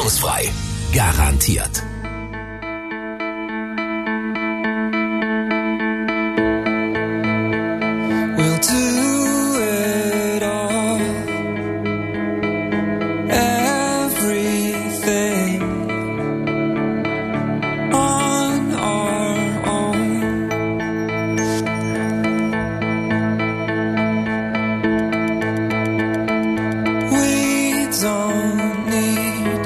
Barrierefrei. Garantiert. We'll do it all. Everything on our own. We don't need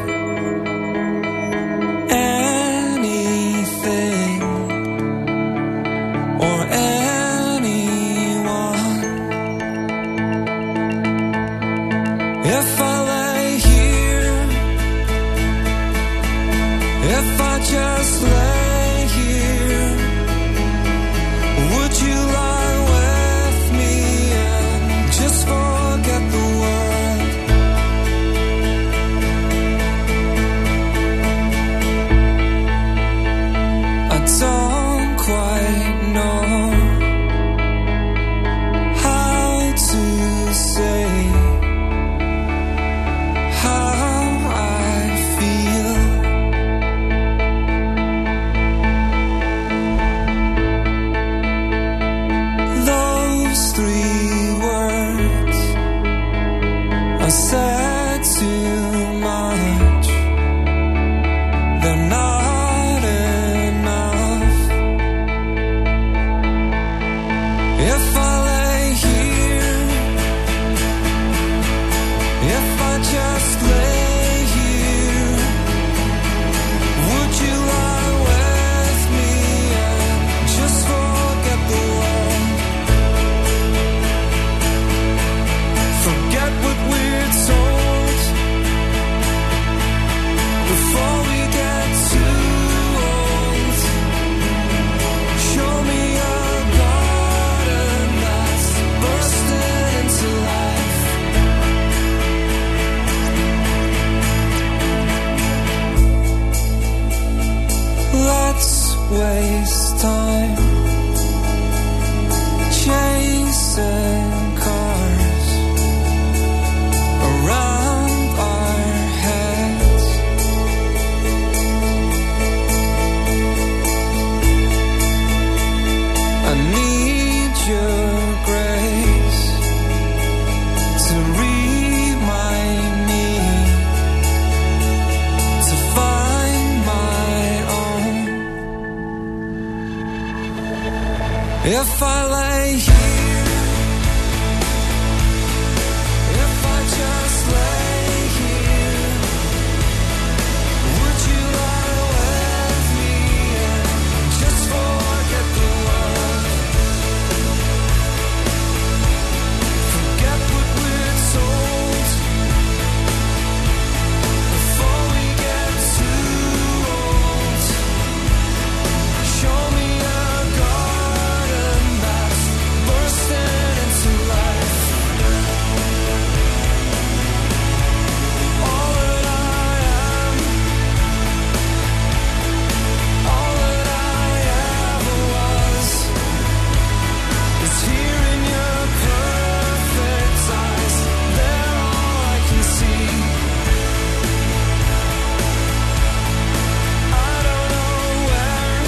anything or anyone. If I lay here, if I just lay here, would you lie with me and just forget the world? I don't quite know how to say how I feel. Those 3 words I said too much. They're not enough. If I lay here, if I just lay here, would you lie with me and just forget the world? Forget what we're told before we get too old. Show me a garden that's bursting into life. Let's waste time chasing cars around our heads. I need your grace to remind me to find my own. If I lay here, if I just lay here, would you lie with me and just forget the world? Forget what we're told before we get too old. Show me a garden that's bursting into life. All that I am, all that I ever was, is here in your perfect eyes. They're all I can see. I don't know where,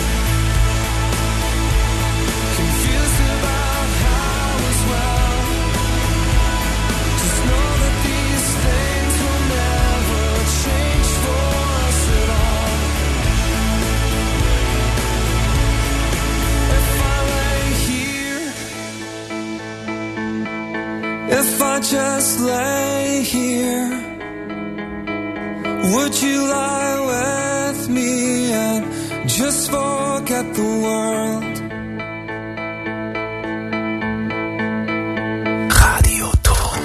confused about how as well. Just know that these things will never change for us at all. If I lay here, if I just lay here, would you lie with me and just forget the world? Radio Ton.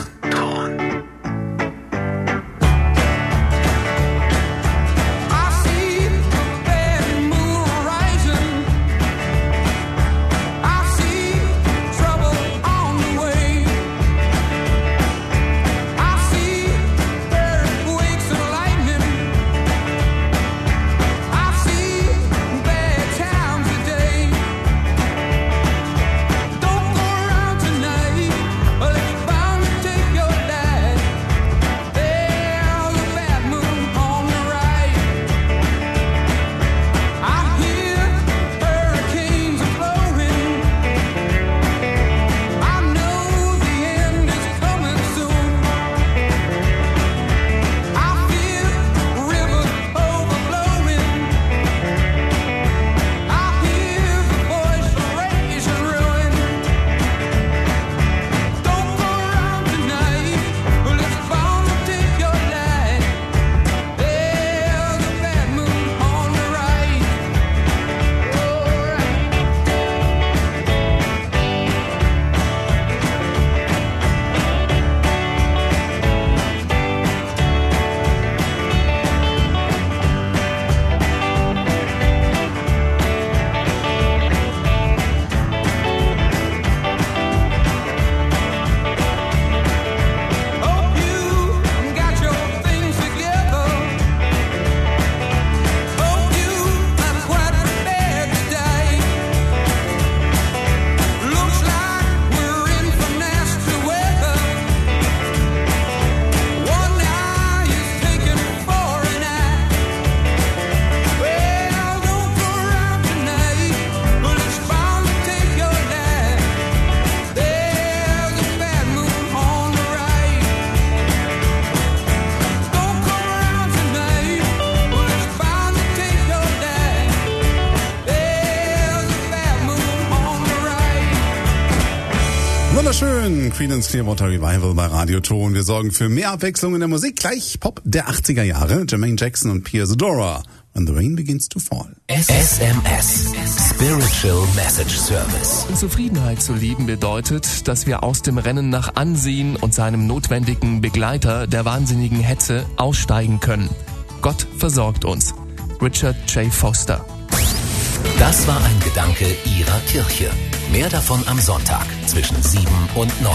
I see the bad moon rising. I see trouble on the way. I see earthquakes and lightning. I see bad times today. Schön, Creedence Clearwater Revival bei Radio Ton. Wir sorgen für mehr Abwechslung in der Musik. Gleich Pop der 80er Jahre. Jermaine Jackson und Pia Zadora. When the Rain Begins to Fall. SMS. Spiritual Message Service. Zufriedenheit zu lieben bedeutet, dass wir aus dem Rennen nach Ansehen und seinem notwendigen Begleiter der wahnsinnigen Hetze aussteigen können. Gott versorgt uns. Richard J. Foster. Das war ein Gedanke Ihrer Kirche. Mehr davon am Sonntag zwischen 7 und 9.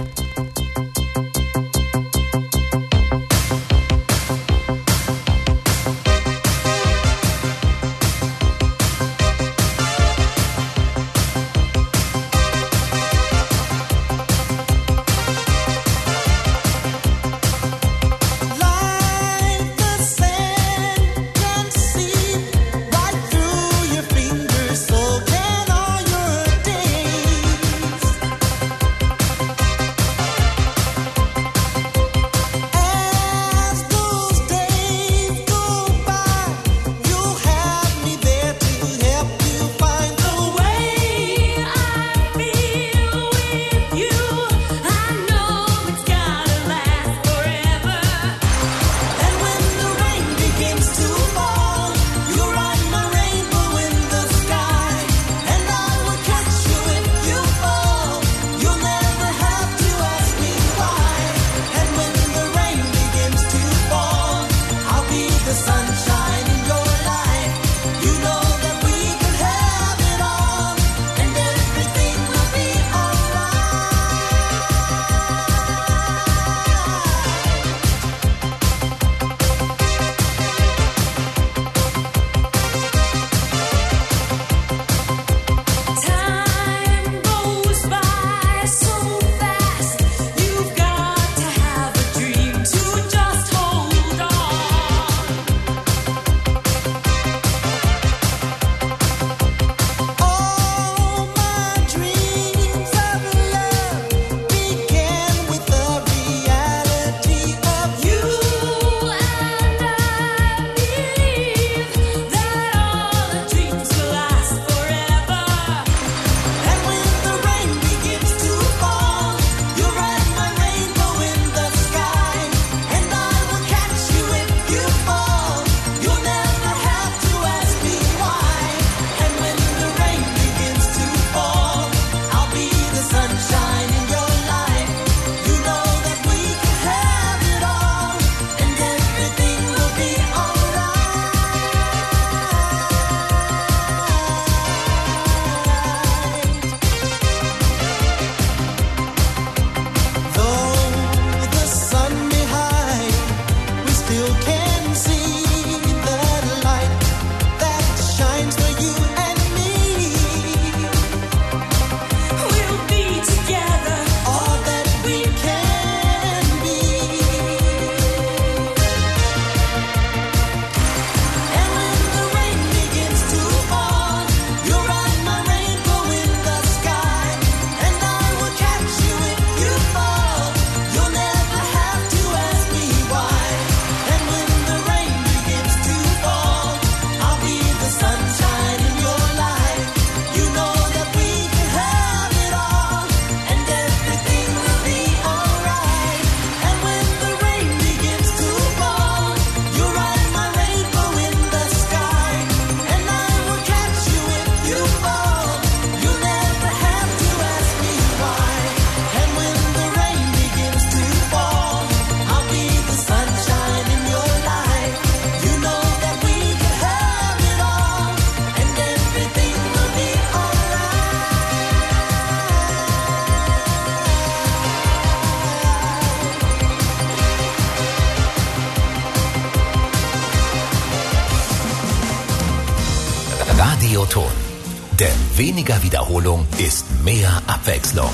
Radioton. Denn weniger Wiederholung ist mehr Abwechslung.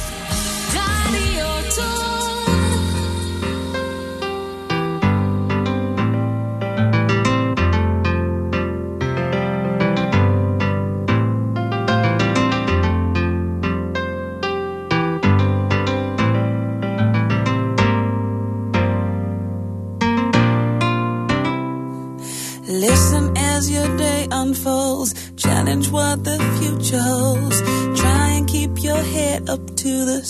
Listen as your day unfolds. Challenge what the future holds. Try and keep keep your head up to the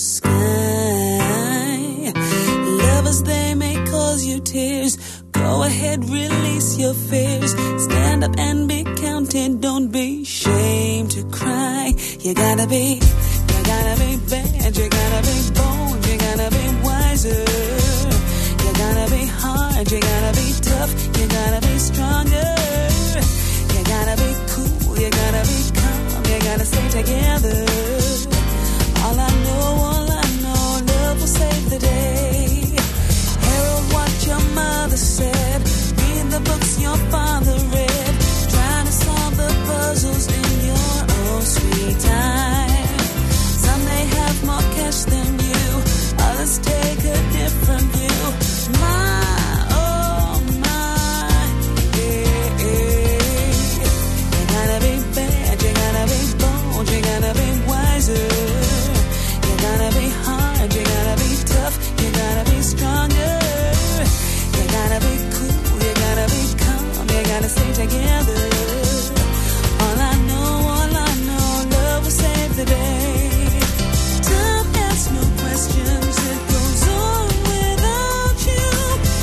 sky. Lovers, they may cause you tears. Go ahead, release your fears. Stand up and be counted. Don't be ashamed to cry. You gotta be bad. You gotta be bold. You gotta be wiser. You gotta be hard. You gotta be tough. You gotta be stronger. You gotta be cool. You gotta be kind.